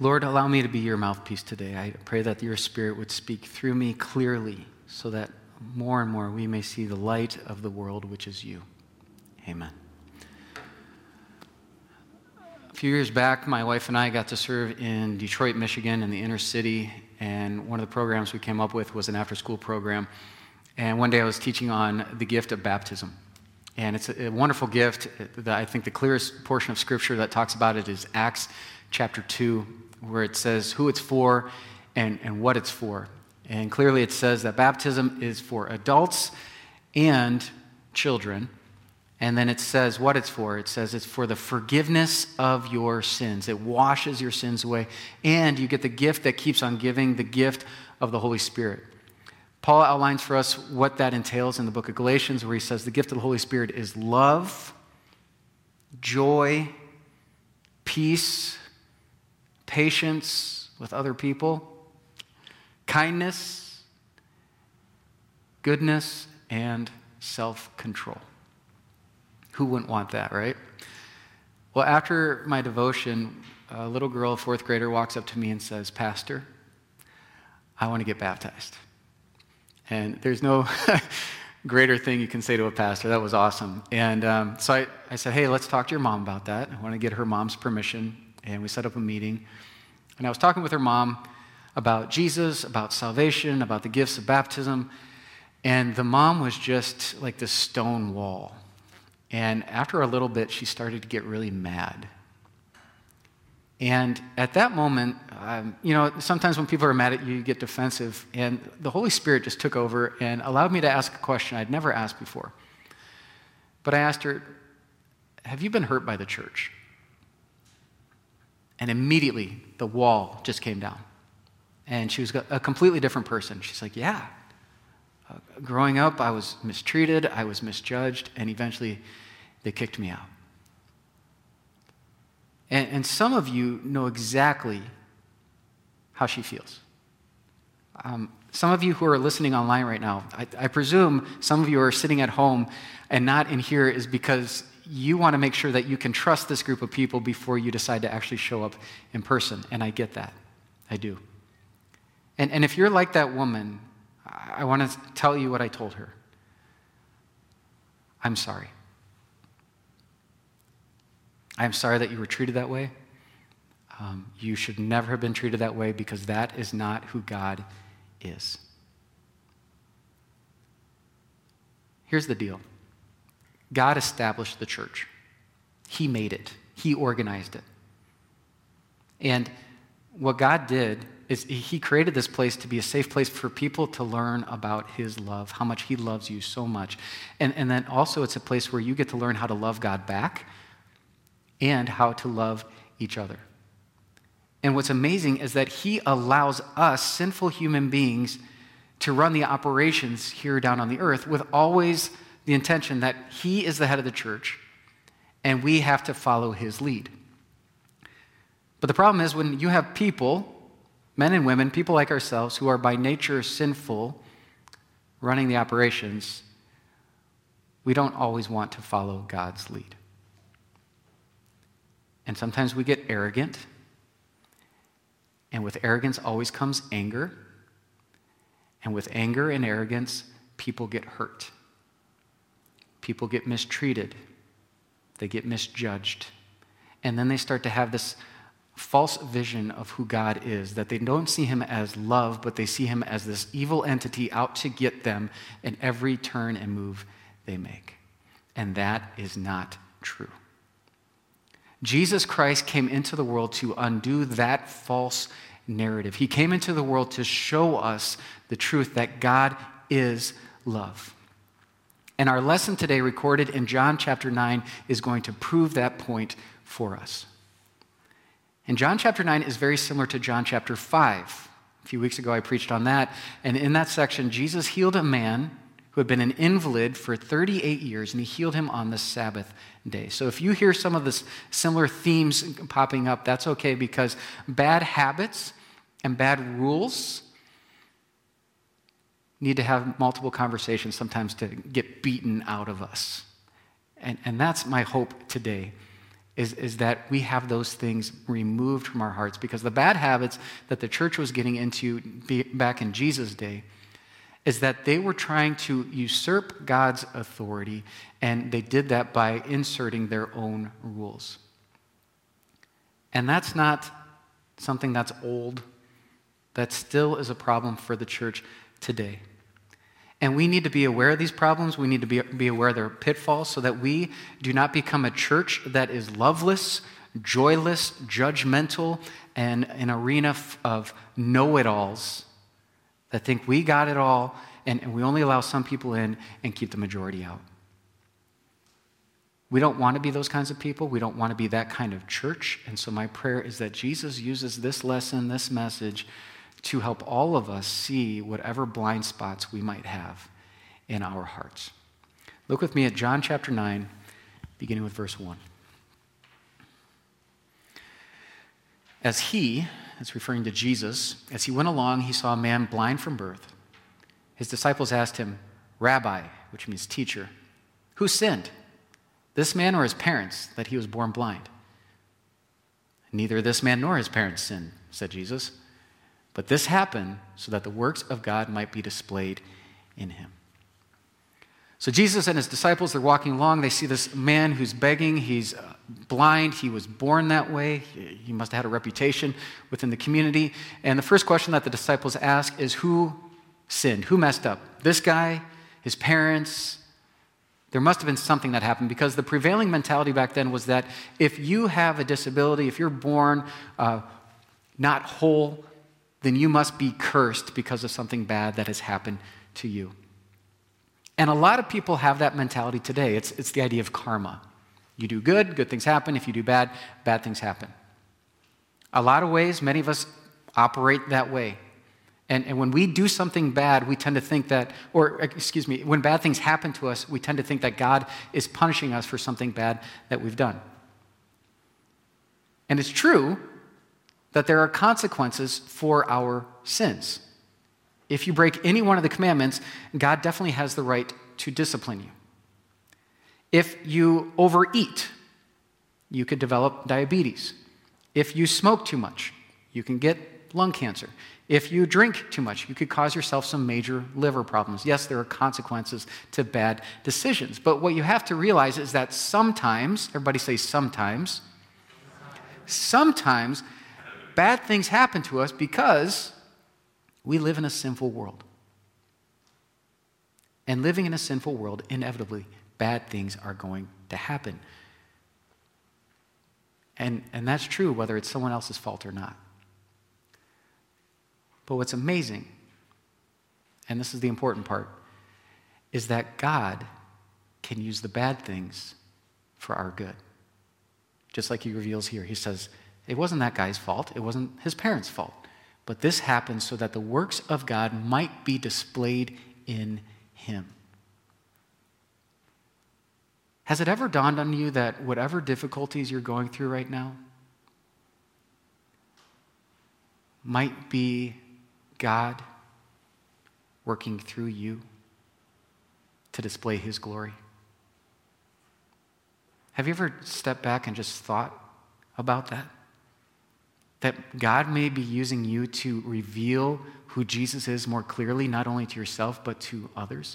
Lord, allow me to be your mouthpiece today. I pray that your Spirit would speak through me clearly so that more and more we may see the light of the world, which is you. Amen. A few years back, my wife and I got to serve in Detroit, Michigan, in the inner city, and one of the programs we came up with was an after-school program. And one day I was teaching on the gift of baptism. And it's a wonderful gift. I think the clearest portion of Scripture that talks about it is Acts chapter 2, where it says who it's for and what it's for. And clearly it says that baptism is for adults and children. And then it says what it's for. It says it's for the forgiveness of your sins. It washes your sins away. And you get the gift that keeps on giving, the gift of the Holy Spirit. Paul outlines for us what that entails in the book of Galatians, where he says the gift of the Holy Spirit is love, joy, peace, patience with other people, kindness, goodness, and self-control. Who wouldn't want that, right? Well, after my devotion, a little girl, a fourth grader, walks up to me and says, "Pastor, I want to get baptized." And there's no greater thing you can say to a pastor. That was awesome. And so I said, "Hey, let's talk to your mom about that." I want to get her mom's permission. And we set up a meeting. And I was talking with her mom about Jesus, about salvation, about the gifts of baptism. And the mom was just like this stone wall. And after a little bit, she started to get really mad. And at that moment, sometimes when people are mad at you, you get defensive. And the Holy Spirit just took over and allowed me to ask a question I'd never asked before. But I asked her, "Have you been hurt by the church?" And immediately, the wall just came down. And she was a completely different person. She's like, "Yeah. Growing up, I was mistreated, I was misjudged, and eventually they kicked me out." And some of you know exactly how she feels. Some of you who are listening online right now, I presume some of you are sitting at home and not in here is because you want to make sure that you can trust this group of people before you decide to actually show up in person. And I get that. I do. And if you're like that woman, I want to tell you what I told her. I'm sorry. I'm sorry that you were treated that way. You should never have been treated that way because that is not who God is. Here's the deal. God established the church. He made it. He organized it. And what God did is he created this place to be a safe place for people to learn about his love, how much he loves you so much. And then also it's a place where you get to learn how to love God back and how to love each other. And what's amazing is that he allows us, sinful human beings, to run the operations here down on the earth with always the intention that he is the head of the church and we have to follow his lead. But the problem is when you have people, men and women, people like ourselves, who are by nature sinful, running the operations, we don't always want to follow God's lead. And sometimes we get arrogant, and with arrogance always comes anger, and with anger and arrogance, people get hurt. People get mistreated. They get misjudged. And then they start to have this false vision of who God is, that they don't see him as love, but they see him as this evil entity out to get them in every turn and move they make. And that is not true. Jesus Christ came into the world to undo that false narrative. He came into the world to show us the truth that God is love. And our lesson today, recorded in John chapter 9, is going to prove that point for us. And John chapter 9 is very similar to John chapter 5. A few weeks ago I preached on that. And in that section, Jesus healed a man who had been an invalid for 38 years, and he healed him on the Sabbath day. So if you hear some of the similar themes popping up, that's okay, because bad habits and bad rules need to have multiple conversations sometimes to get beaten out of us. And that's my hope today, is that we have those things removed from our hearts, because the bad habits that the church was getting into back in Jesus' day is that they were trying to usurp God's authority, and they did that by inserting their own rules. And that's not something that's old. That still is a problem for the church today. And we need to be aware of these problems. We need to be aware of their pitfalls so that we do not become a church that is loveless, joyless, judgmental, and an arena of know-it-alls that think we got it all, and we only allow some people in and keep the majority out. We don't want to be those kinds of people. We don't want to be that kind of church. And so my prayer is that Jesus uses this lesson, this message, to help all of us see whatever blind spots we might have in our hearts. Look with me at John chapter 9, beginning with verse 1. It's referring to Jesus, as he went along, he saw a man blind from birth. His disciples asked him, "Rabbi," which means teacher, "who sinned, this man or his parents, that he was born blind?" "Neither this man nor his parents sinned," said Jesus. "But this happened so that the works of God might be displayed in him." So Jesus and his disciples, they're walking along. They see this man who's begging. He's blind. He was born that way. He must have had a reputation within the community. And the first question that the disciples ask is, who sinned? Who messed up? This guy? His parents? There must have been something that happened, because the prevailing mentality back then was that if you have a disability, if you're born not whole, then you must be cursed because of something bad that has happened to you. And a lot of people have that mentality today. It's the idea of karma. You do good, good things happen. If you do bad, bad things happen. A lot of ways, many of us operate that way. And when we do something bad, we tend to think that, when bad things happen to us, we tend to think that God is punishing us for something bad that we've done. And it's true that there are consequences for our sins. If you break any one of the commandments, God definitely has the right to discipline you. If you overeat, you could develop diabetes. If you smoke too much, you can get lung cancer. If you drink too much, you could cause yourself some major liver problems. Yes, there are consequences to bad decisions. But what you have to realize is that sometimes, everybody say sometimes bad things happen to us because we live in a sinful world. And living in a sinful world, inevitably, bad things are going to happen. And that's true whether it's someone else's fault or not. But what's amazing, and this is the important part, is that God can use the bad things for our good. Just like he reveals here. He says, it wasn't that guy's fault. It wasn't his parents' fault. But this happened so that the works of God might be displayed in him. Has it ever dawned on you that whatever difficulties you're going through right now might be God working through you to display his glory? Have you ever stepped back and just thought about that? That God may be using you to reveal who Jesus is more clearly, not only to yourself, but to others?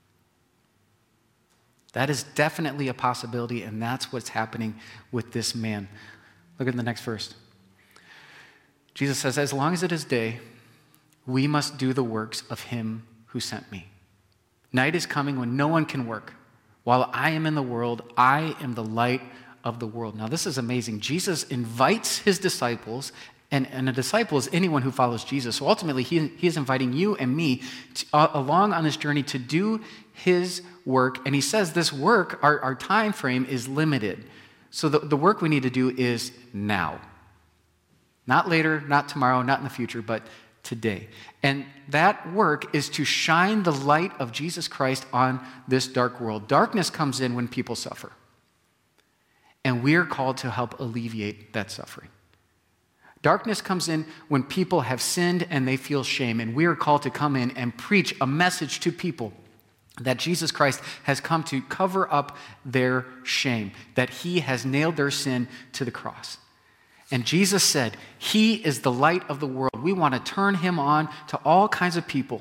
That is definitely a possibility, and that's what's happening with this man. Look at the next verse. Jesus says, as long as it is day, we must do the works of him who sent me. Night is coming when no one can work. While I am in the world, I am the light of the world. Now, this is amazing. Jesus invites his disciples, and a disciple is anyone who follows Jesus. So ultimately, he is inviting you and me along on this journey to do his work. And he says this work, our time frame is limited. So the work we need to do is now. Not later, not tomorrow, not in the future, but today. And that work is to shine the light of Jesus Christ on this dark world. Darkness comes in when people suffer. And we are called to help alleviate that suffering. Darkness comes in when people have sinned and they feel shame. And we are called to come in and preach a message to people that Jesus Christ has come to cover up their shame, that he has nailed their sin to the cross. And Jesus said, he is the light of the world. We want to turn him on to all kinds of people.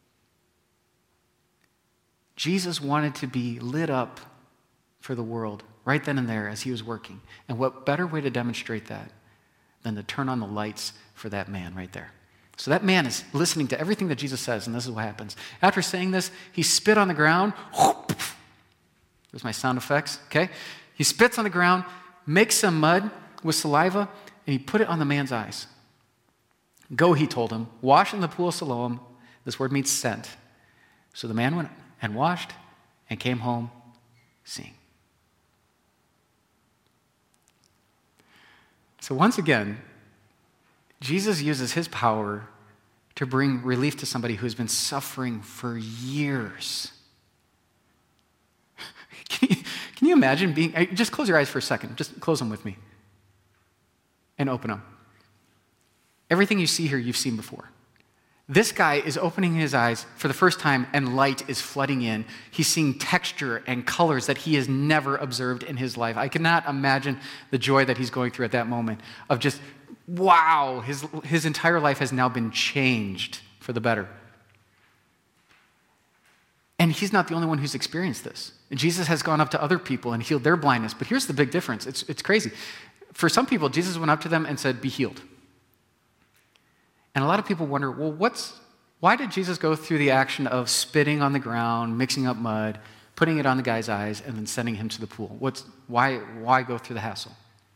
Jesus wanted to be lit up for the world right then and there as he was working. And what better way to demonstrate that than to turn on the lights for that man right there? So that man is listening to everything that Jesus says, and this is what happens. After saying this, he spit on the ground. There's my sound effects, okay? He spits on the ground, makes some mud with saliva, and he put it on the man's eyes. Go, he told him, wash in the pool of Siloam. This word means sent. So the man went and washed and came home seeing. So once again, Jesus uses his power to bring relief to somebody who's been suffering for years. Can you imagine being, just close your eyes for a second, just close them with me and open them. Everything you see here, you've seen before. This guy is opening his eyes for the first time and light is flooding in. He's seeing texture and colors that he has never observed in his life. I cannot imagine the joy that he's going through at that moment of just, wow, his entire life has now been changed for the better. And he's not the only one who's experienced this. Jesus has gone up to other people and healed their blindness. But here's the big difference. It's crazy. For some people, Jesus went up to them and said, be healed. And a lot of people wonder, well, why did Jesus go through the action of spitting on the ground, mixing up mud, putting it on the guy's eyes, and then sending him to the pool? Why go through the hassle?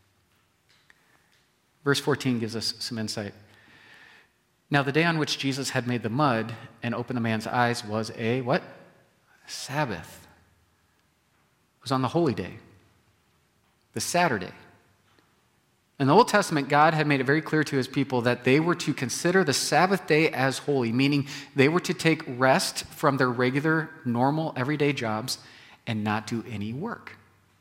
Verse 14 gives us some insight. Now, the day on which Jesus had made the mud and opened the man's eyes was a what? Sabbath. It was on the holy day, the Saturday. In the Old Testament, God had made it very clear to his people that they were to consider the Sabbath day as holy, meaning they were to take rest from their regular, normal, everyday jobs and not do any work.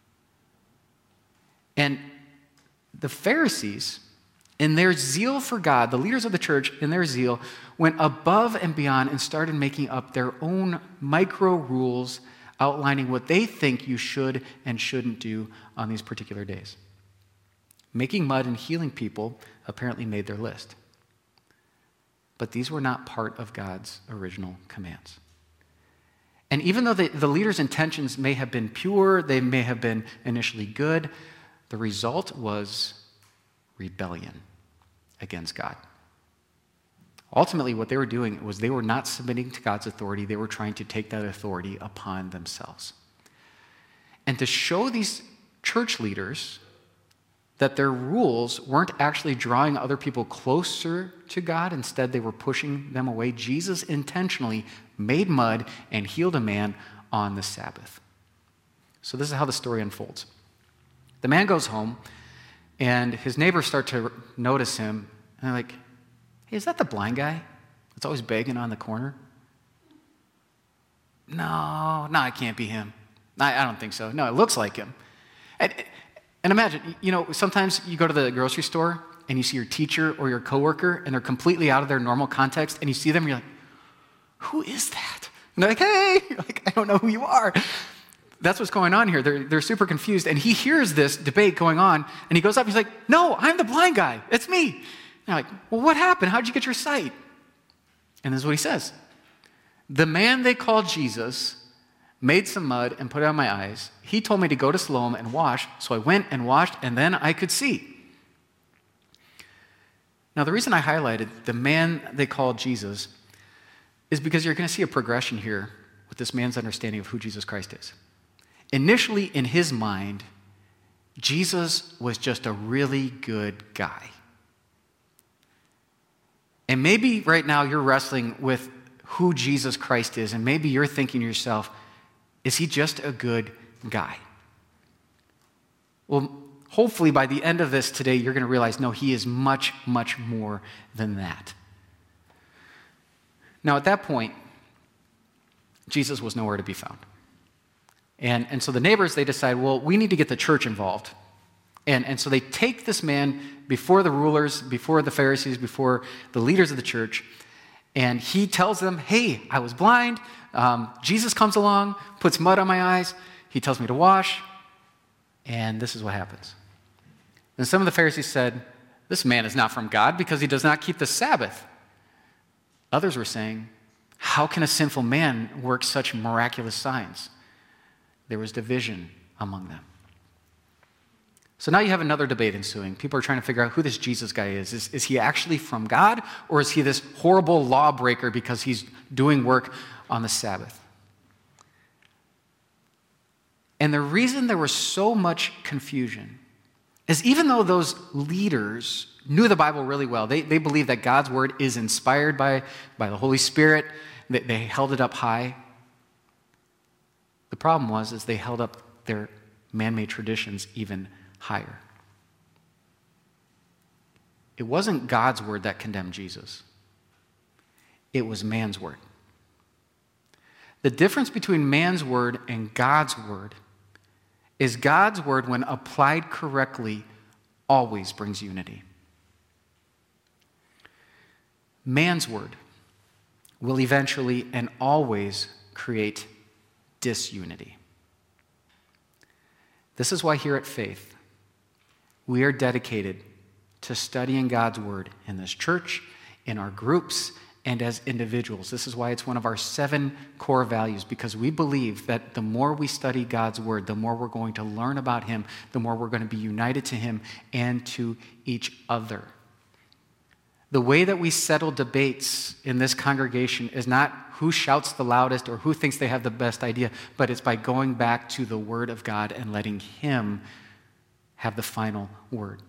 And the Pharisees, in their zeal for God, the leaders of the church, in their zeal, went above and beyond and started making up their own micro rules outlining what they think you should and shouldn't do on these particular days. Making mud and healing people apparently made their list. But these were not part of God's original commands. And even though the leaders' intentions may have been pure, they may have been initially good, the result was rebellion against God. Ultimately, what they were doing was they were not submitting to God's authority. They were trying to take that authority upon themselves. And to show these church leaders that their rules weren't actually drawing other people closer to God, instead they were pushing them away, Jesus intentionally made mud and healed a man on the Sabbath. So this is how the story unfolds. The man goes home, and his neighbors start to notice him, and they're like, hey, is that the blind guy that's always begging on the corner? No, it can't be him. I don't think so. No, it looks like him. And imagine, sometimes you go to the grocery store and you see your teacher or your coworker and they're completely out of their normal context and you see them and you're like, who is that? And they're like, hey, you're like, I don't know who you are. That's what's going on here. They're super confused. And he hears this debate going on and he goes up, he's like, no, I'm the blind guy. It's me. And they're like, well, what happened? How'd you get your sight? And this is what he says. The man they called Jesus made some mud and put it on my eyes. He told me to go to Siloam and wash, so I went and washed, and then I could see. Now, the reason I highlighted the man they called Jesus is because you're going to see a progression here with this man's understanding of who Jesus Christ is. Initially, in his mind, Jesus was just a really good guy. And maybe right now you're wrestling with who Jesus Christ is, and maybe you're thinking to yourself, is he just a good guy? Well, hopefully by the end of this today, you're going to realize, no, he is much, much more than that. Now, at that point, Jesus was nowhere to be found. And so the neighbors, they decide, well, we need to get the church involved. And so they take this man before the rulers, before the Pharisees, before the leaders of the church, and he tells them, hey, I was blind, Jesus comes along, puts mud on my eyes. He tells me to wash. And this is what happens. And some of the Pharisees said, this man is not from God because he does not keep the Sabbath. Others were saying, how can a sinful man work such miraculous signs? There was division among them. So now you have another debate ensuing. People are trying to figure out who this Jesus guy is. Is he actually from God, or is he this horrible lawbreaker because he's doing work on the Sabbath? And the reason there was so much confusion is even though those leaders knew the Bible really well, they believed that God's word is inspired by the Holy Spirit, they held it up high. The problem is they held up their man-made traditions even higher. It wasn't God's word that condemned Jesus. It was man's word. The difference between man's word and God's word is God's word, when applied correctly, always brings unity. Man's word will eventually and always create disunity. This is why here at Faith, we are dedicated to studying God's word in this church, in our groups, and as individuals. This is why it's one of our 7 core values, because we believe that the more we study God's word, the more we're going to learn about him, the more we're going to be united to him and to each other. The way that we settle debates in this congregation is not who shouts the loudest or who thinks they have the best idea, but it's by going back to the word of God and letting him have the final word.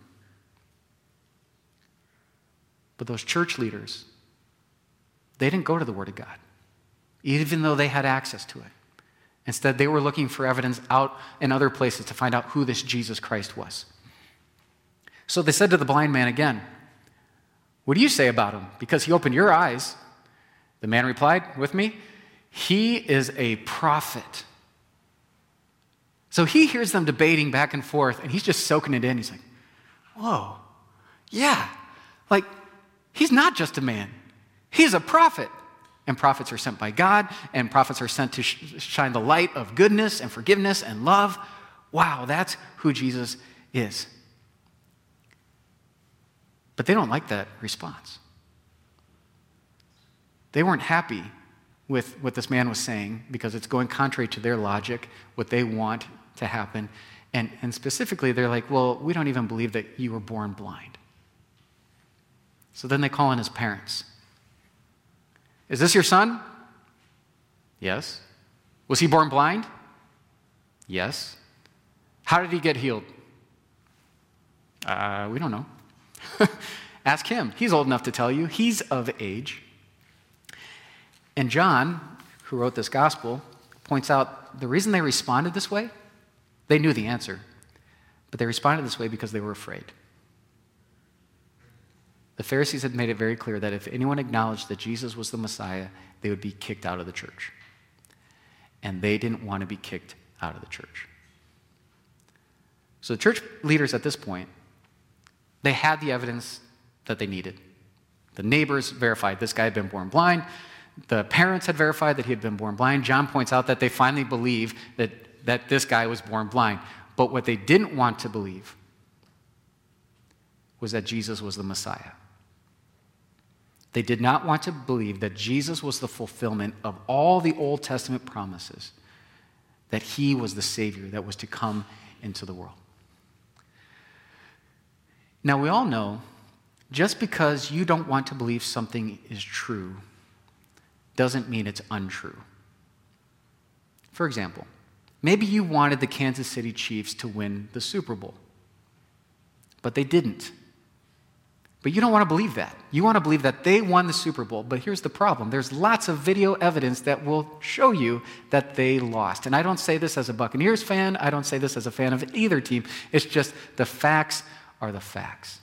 But those church leaders, they didn't go to the word of God, even though they had access to it. Instead, they were looking for evidence out in other places to find out who this Jesus Christ was. So they said to the blind man again, "What do you say about him? Because he opened your eyes." The man replied, with me, "He is a prophet." So he hears them debating back and forth, and he's just soaking it in. He's like, whoa, yeah, like, he's not just a man. He's a prophet. And prophets are sent by God, and prophets are sent to shine the light of goodness and forgiveness and love. Wow, that's who Jesus is. But they don't like that response. They weren't happy with what this man was saying because it's going contrary to their logic, what they want to happen. And specifically, they're like, well, we don't even believe that you were born blind. So then they call in his parents. "Is this your son?" "Yes." "Was he born blind?" "Yes." "How did he get healed?" We don't know." Ask him. He's old enough to tell you. He's of age. And John, who wrote this gospel, points out the reason they responded this way, they knew the answer, but they responded this way because they were afraid. The Pharisees had made it very clear that if anyone acknowledged that Jesus was the Messiah, they would be kicked out of the church. And they didn't want to be kicked out of the church. So the church leaders at this point, they had the evidence that they needed. The neighbors verified this guy had been born blind. The parents had verified that he had been born blind. John points out that they finally believe that this guy was born blind. But what they didn't want to believe was that Jesus was the Messiah. They did not want to believe that Jesus was the fulfillment of all the Old Testament promises, that he was the Savior that was to come into the world. Now, we all know just because you don't want to believe something is true doesn't mean it's untrue. For example, maybe you wanted the Kansas City Chiefs to win the Super Bowl, but they didn't. But you don't want to believe that. You want to believe that they won the Super Bowl, but here's the problem. There's lots of video evidence that will show you that they lost. And I don't say this as a Buccaneers fan. I don't say this as a fan of either team. It's just the facts are the facts.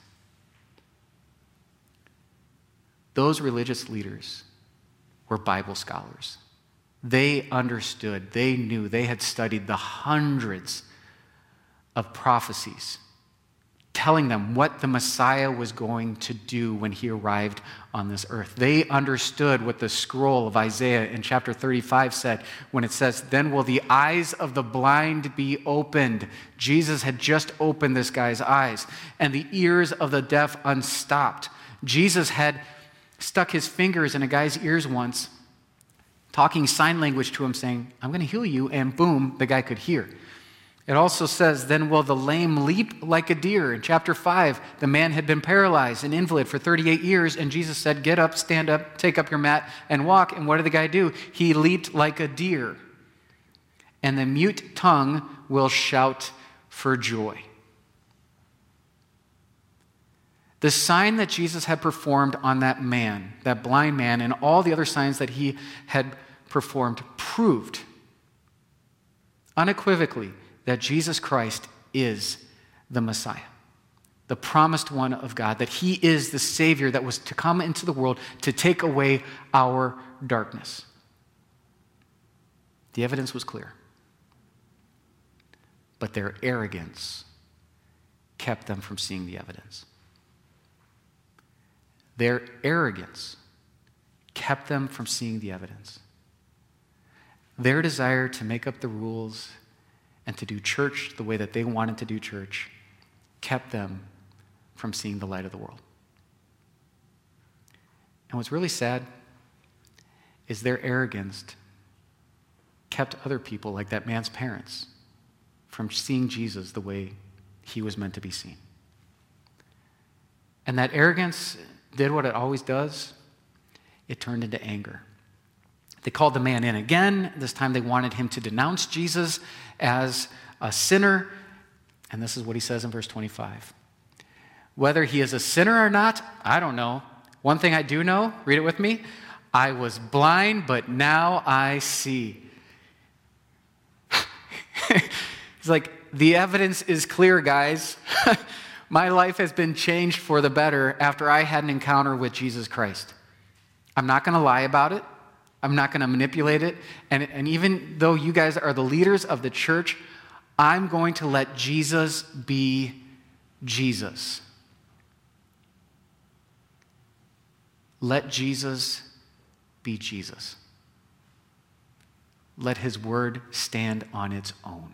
Those religious leaders were Bible scholars. They understood, they knew, they had studied the hundreds of prophecies, telling them what the Messiah was going to do when he arrived on this earth. They understood what the scroll of Isaiah in chapter 35 said when it says, "Then will the eyes of the blind be opened." Jesus had just opened this guy's eyes, and the ears of the deaf unstopped. Jesus had stuck his fingers in a guy's ears once, talking sign language to him, saying, "I'm going to heal you," and boom, the guy could hear. It also says, "Then will the lame leap like a deer." In chapter 5, the man had been paralyzed, an invalid for 38 years, and Jesus said, "Get up, stand up, take up your mat, and walk." And what did the guy do? He leaped like a deer. And the mute tongue will shout for joy. The sign that Jesus had performed on that man, that blind man, and all the other signs that he had performed proved unequivocally that Jesus Christ is the Messiah, the promised one of God, that he is the Savior that was to come into the world to take away our darkness. The evidence was clear. But their arrogance kept them from seeing the evidence. Their arrogance kept them from seeing the evidence. Their desire to make up the rules and to do church the way that they wanted to do church kept them from seeing the light of the world. And what's really sad is their arrogance kept other people, like that man's parents, from seeing Jesus the way he was meant to be seen. And that arrogance did what it always does. It turned into anger. They called the man in again. This time they wanted him to denounce Jesus as a sinner. And this is what he says in verse 25. "Whether he is a sinner or not, I don't know. One thing I do know," read it with me, "I was blind, but now I see." He's like, the evidence is clear, guys. My life has been changed for the better after I had an encounter with Jesus Christ. I'm not going to lie about it. I'm not going to manipulate it. And even though you guys are the leaders of the church, I'm going to let Jesus be Jesus. Let Jesus be Jesus. Let his word stand on its own.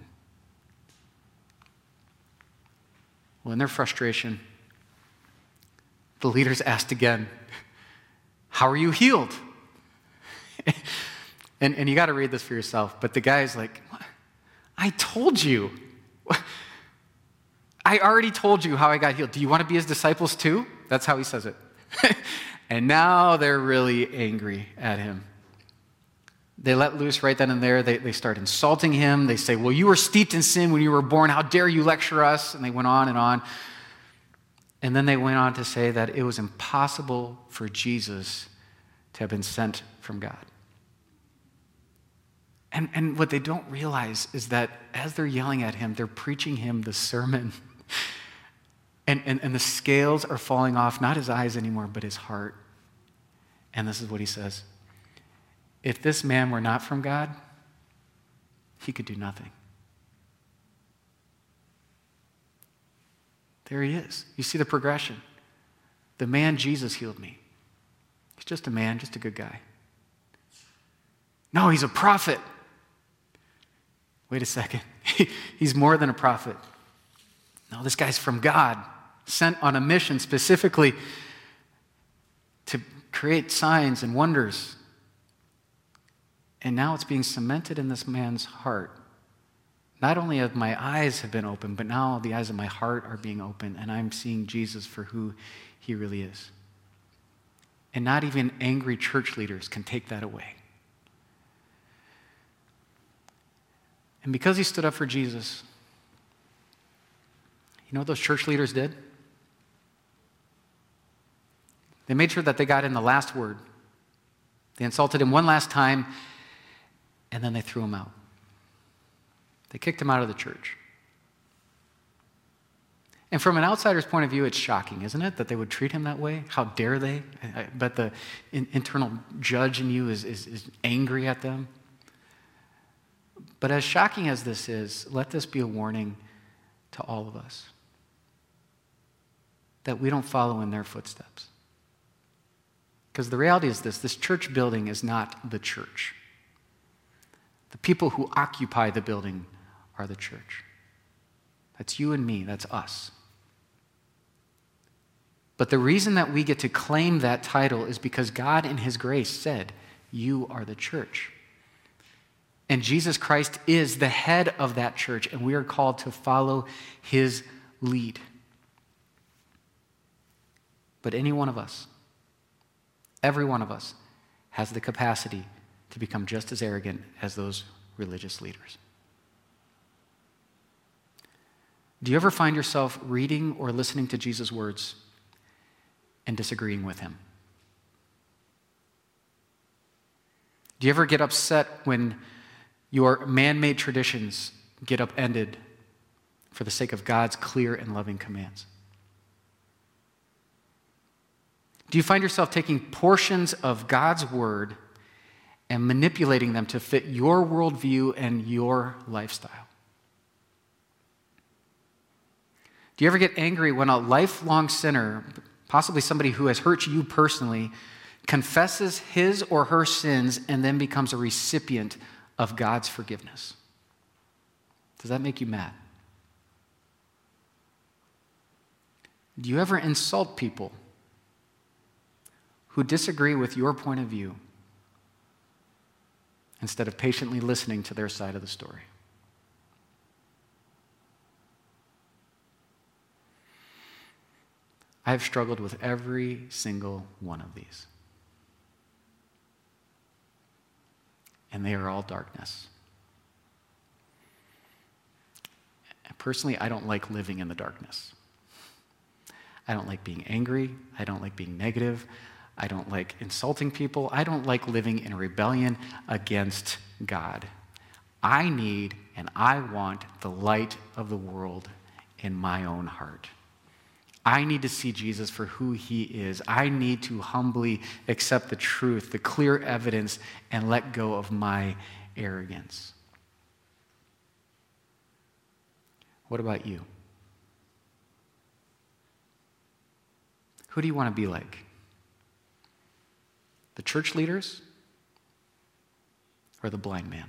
Well, in their frustration, the leaders asked again, "How are you healed?" and you got to read this for yourself. But the guy's like, "I told you. I already told you how I got healed. Do you want to be his disciples too?" That's how he says it. And now they're really angry at him. They let loose right then and there. They start insulting him. They say, "Well, you were steeped in sin when you were born. How dare you lecture us?" And they went on and on. And then they went on to say that it was impossible for Jesus to have been sent from God. And what they don't realize is that as they're yelling at him, they're preaching him the sermon. And the scales are falling off, not his eyes anymore, but his heart. And this is what he says. If this man were not from God, he could do nothing. There he is. You see the progression. The man Jesus healed me. He's just a man, just a good guy. No, he's a prophet. Wait a second. He's more than a prophet. No, this guy's from God, sent on a mission specifically to create signs and wonders. And now it's being cemented in this man's heart. Not only have my eyes have been opened, but now the eyes of my heart are being opened, and I'm seeing Jesus for who he really is. And not even angry church leaders can take that away. And because he stood up for Jesus, you know what those church leaders did? They made sure that they got in the last word. They insulted him one last time, and then they threw him out. They kicked him out of the church. And from an outsider's point of view, it's shocking, isn't it, that they would treat him that way? How dare they? I bet the internal judge in you is angry at them. But as shocking as this is, let this be a warning to all of us. that we don't follow in their footsteps. Because the reality is this church building is not the church. The people who occupy the building are the church. That's you and me, that's us. But the reason that we get to claim that title is because God in his grace said, you are the church. And Jesus Christ is the head of that church, and we are called to follow his lead. But any one of us, every one of us, has the capacity to become just as arrogant as those religious leaders. Do you ever find yourself reading or listening to Jesus' words and disagreeing with him? Do you ever get upset when your man-made traditions get upended for the sake of God's clear and loving commands? Do you find yourself taking portions of God's word and manipulating them to fit your worldview and your lifestyle? Do you ever get angry when a lifelong sinner, possibly somebody who has hurt you personally, confesses his or her sins and then becomes a recipient of God's forgiveness? Does that make you mad? Do you ever insult people who disagree with your point of view instead of patiently listening to their side of the story? I have struggled with every single one of these. And they are all darkness. And personally, I don't like living in the darkness. I don't like being angry. I don't like being negative. I don't like insulting people. I don't like living in rebellion against God. I need and I want the light of the world in my own heart. I need to see Jesus for who he is. I need to humbly accept the truth, the clear evidence, and let go of my arrogance. What about you? Who do you want to be like? The church leaders or the blind man?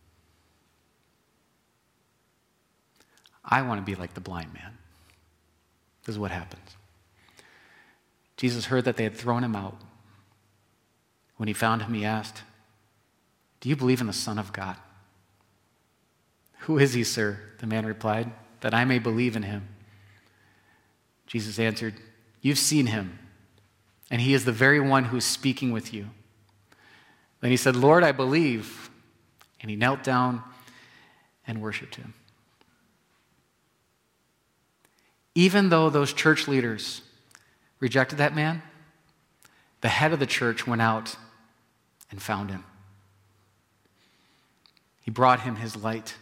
I want to be like the blind man. This is what happens. Jesus heard that they had thrown him out. When he found him, he asked, "Do you believe in the Son of God?" "Who is he, sir?" the man replied, "that I may believe in him." Jesus answered, "You've seen him, and he is the very one who is speaking with you." Then he said, "Lord, I believe." And he knelt down and worshiped him. Even though those church leaders rejected that man, the head of the church went out and found him. He brought him his light.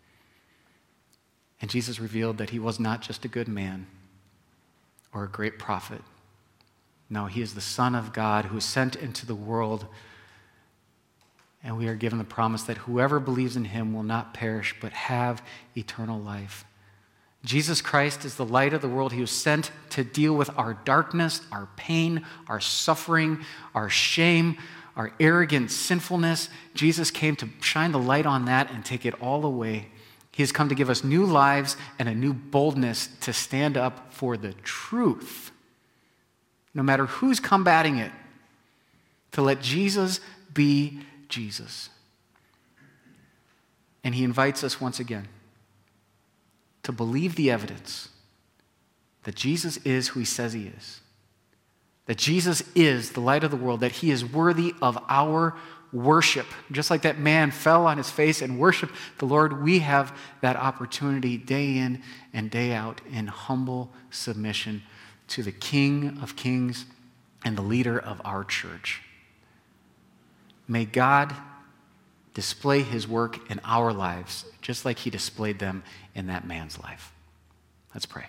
And Jesus revealed that he was not just a good man or a great prophet. No, he is the Son of God who is sent into the world. And we are given the promise that whoever believes in him will not perish but have eternal life. Jesus Christ is the light of the world. He was sent to deal with our darkness, our pain, our suffering, our shame, our arrogant sinfulness. Jesus came to shine the light on that and take it all away. He has come to give us new lives and a new boldness to stand up for the truth, no matter who's combating it, to let Jesus be Jesus. And he invites us once again to believe the evidence that Jesus is who he says he is, that Jesus is the light of the world, that he is worthy of our worship. Just like that man fell on his face and worshiped the Lord, we have that opportunity day in and day out in humble submission to the King of Kings and the leader of our church. May God display his work in our lives, just like he displayed them in that man's life. Let's pray.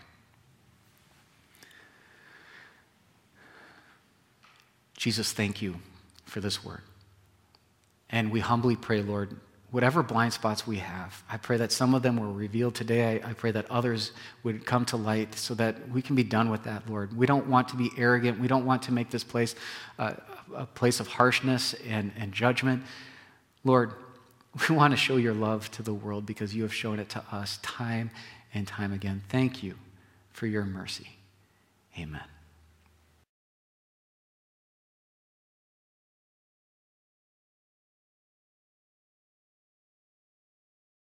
Jesus, thank you for this word. And we humbly pray, Lord, whatever blind spots we have, I pray that some of them were revealed today. I pray that others would come to light so that we can be done with that, Lord. We don't want to be arrogant. We don't want to make this place a place of harshness and judgment. Lord, we want to show your love to the world because you have shown it to us time and time again. Thank you for your mercy. Amen.